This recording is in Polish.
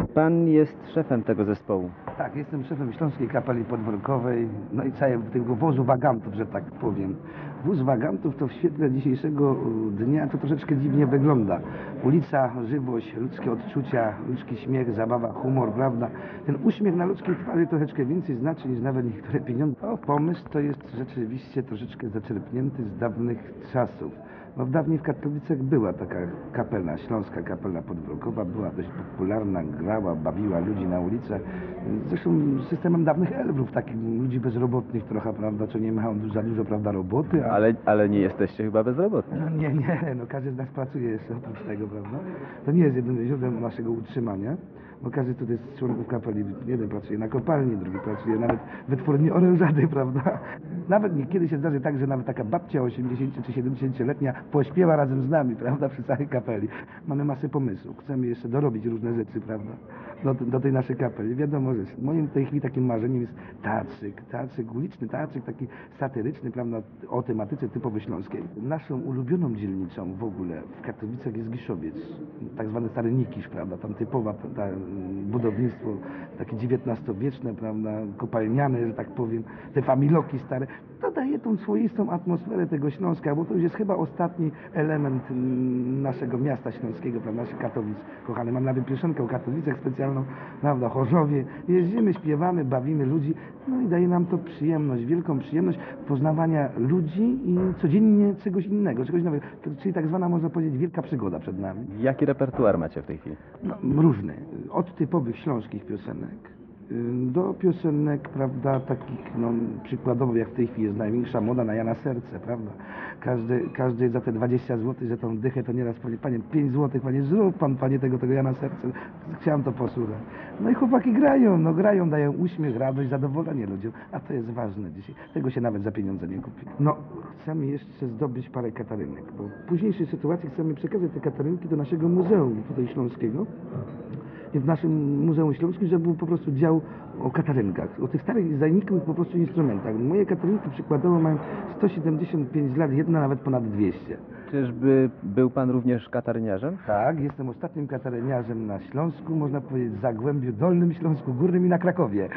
Pan jest szefem tego zespołu. Tak, jestem szefem Śląskiej Kapeli Podwórkowej, no i całego tego wozu wagantów, że tak powiem. Wóz wagantów to w świetle dzisiejszego dnia to troszeczkę dziwnie wygląda. Ulica, żywość, ludzkie odczucia, ludzki śmiech, zabawa, humor, prawda? Ten uśmiech na ludzkiej twarzy troszeczkę więcej znaczy niż nawet niektóre pieniądze. Pomysł to jest rzeczywiście troszeczkę zaczerpnięty z dawnych czasów. No dawniej w Katowicach była taka kapela, Śląska Kapela Podwórkowa, była dość popularna, grała, bawiła ludzi na ulicach. Zresztą systemem dawnych elfów, takich ludzi bezrobotnych trochę, prawda, co nie mają za dużo, prawda, roboty. Ale nie jesteście chyba bezrobotni. No nie, no każdy z nas pracuje jeszcze oprócz tego, prawda. To nie jest jedynym źródłem naszego utrzymania, bo każdy tutaj z członków kapeli, jeden pracuje na kopalni, drugi pracuje nawet w wytwórni orężady, prawda. Nawet niekiedy się zdarzy tak, że nawet taka babcia 80 czy 70-letnia pośpiewa razem z nami, prawda, przy całej kapeli. Mamy masę pomysłów, chcemy jeszcze dorobić różne rzeczy, prawda, do tej naszej kapeli. Wiadomo, że moim w tej chwili takim marzeniem jest teatrzyk, uliczny teatrzyk, taki satyryczny, prawda, o tematyce typowo śląskiej. Naszą ulubioną dzielnicą w ogóle w Katowicach jest Giszowiec, tak zwany stary Nikisz, prawda, tam typowa budownictwo takie XIX-wieczne, prawda, kopalniane, że tak powiem, te familoki stare. To daje tą swoistą atmosferę tego Śląska, bo to już jest chyba ostatni element naszego miasta śląskiego, prawda, naszych Katowic. Kochany, mam nawet piosenkę o Katowicach specjalną, prawda, Chorzowie. Jeździmy, śpiewamy, bawimy ludzi, no i daje nam to przyjemność, wielką przyjemność poznawania ludzi i codziennie czegoś innego, czegoś nowego. Czyli tak zwana, można powiedzieć, wielka przygoda przed nami. Jaki repertuar macie w tej chwili? No, różny. Od typowych śląskich piosenek do piosenek, prawda, takich, no, przykładowo jak w tej chwili jest największa moda na Jana Serce, prawda. Każdy za te 20 zł, że tą dychę to nieraz powie, panie, 5 zł, panie, zrób pan, panie, tego Jana Serce. Chciałem to posłuchać. No i chłopaki grają, dają uśmiech, radość, zadowolenie ludziom, a to jest ważne dzisiaj. Tego się nawet za pieniądze nie kupi. No, chcemy jeszcze zdobyć parę katarynek, bo w późniejszej sytuacji chcemy przekazać te katarynki do naszego muzeum tutaj śląskiego. W naszym Muzeum Śląskim, żeby był po prostu dział o katarynkach, o tych starych, zanikłych po prostu instrumentach. Moje katarynki przykładowo mają 175 lat, jedna nawet ponad 200. Czyżby był pan również kataryniarzem? Tak, jestem ostatnim kataryniarzem na Śląsku, można powiedzieć w Zagłębiu Dolnym, Śląsku Górnym i na Krakowie.